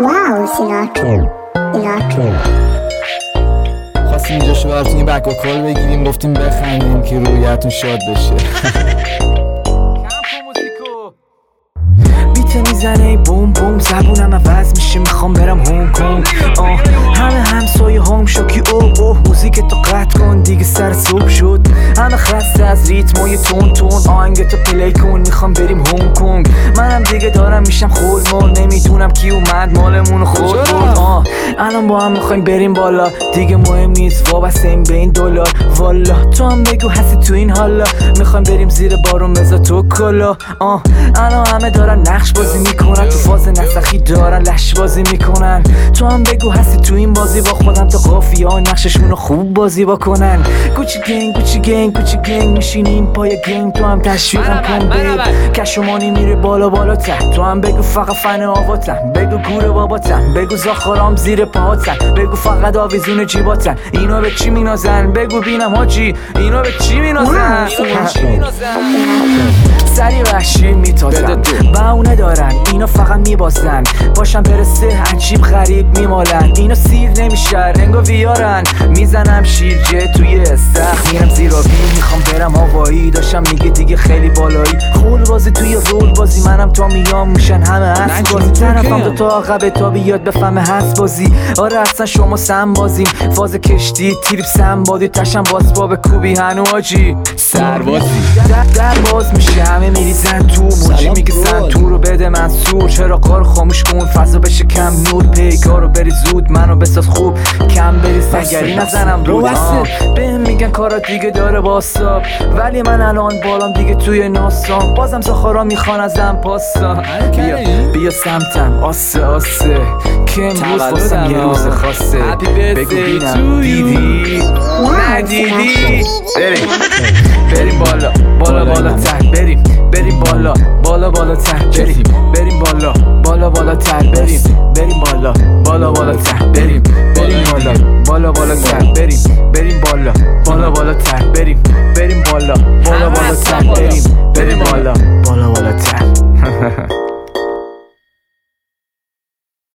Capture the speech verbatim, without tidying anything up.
واو سیناترا سیناترا خواستیم اینجاشو براتون یه بک وکال بگیریم، گفتیم بخندیم که رویتون شاد بشه. بیت میزنه بوم بوم، زبونم عوض میشه میخوام برم هنگ کنگ. همه همسایه هم شاکی اوه اوه، موزیک تو قطع کن دیگه سر صبح شد. همه خسته از ریتمای تون تون، آهنگ تو پلی کن میخوام بریم هنگ کنگ. منم دیگه دارم میشم خولمون، نمیدونم کی اومد مالمونو خورد برد. آه الان با هم میخوایم بریم بالا، دیگه مهم نیست وابسته این به این دلار. والا تو هم بگو هستی تو این حالا، میخوایم بریم زیر بارون بذار تو کلا. آه الان همه دارن نقش بازی میکنن، تو فاز نسخی دارن لش بازی میکنن. تو هم بگو هستی تو این بازی، با خودم تا قافیه ها نقششونو خوب بازی بکنن. گوچی گنگ گوچی گنگ گوچی گنگ میشینیم پای گنگ، تو هم تشویقم کن بیب. کشمانی میره بالا بالا ته، تو هم بگو فقط فن آواتن، بگو گوره باباتن، بگو زاخارام زیر پاهاتن، بگو فقط آویزون جیباتن. اینا به چی مینازن بگو بینم حاجی، اینا به چی مینازن. سری وحشی میتازن بهونه دارن، اینا فقط میبازن. باشم برسه عجیب غریب میمالن، اینا سیر نمیشه رنگو بیارن. میزنم شیرجه توی استخ، میرم زیر آبی میخوام برم هوایی. داشتم میگه دیگه خیلی بالایی، خول بازی توی رول بازی. منم تا میام میشن همه هست بازی، طرفم دو تا عقبه تا بیاد بفهمه هست بازی. آره اصلا شما سم بازیم، فاز کشتی تریپ سم بادی. تشم باز با به کوبی هنو آجی سربازی. در, در باز میشه همه میریزن تو، موجی میگه سن تو رو بده منصور. چرا کار خاموش کن فضا بشه کم نور، پیگار رو بری زود منو بساز خوب کم بری سنگری نزنم رو. بهم میگن کارا دیگه داره باستاب، ولی من الان بالام دیگه توی ناسام. بازم زخارا میخوان ازم پاستا، بیا بیا سمتم آسه آسه که امروز واسم یه روز خاصه. بگو بینم دیدی ندیدی. بریم بریم بالا بالا بالا تر، بریم بریم بالا بالا بالا تر، بریم بریم بالا بالا بالا تر، بریم بریم بالا بالا بالا تر، بریم بریم بالا بالا بالا تر، بریم بریم بالا بالا بالا تر، بریم بریم بالا بالا بالا تر، بریم بریم بالا بالا بالا تر.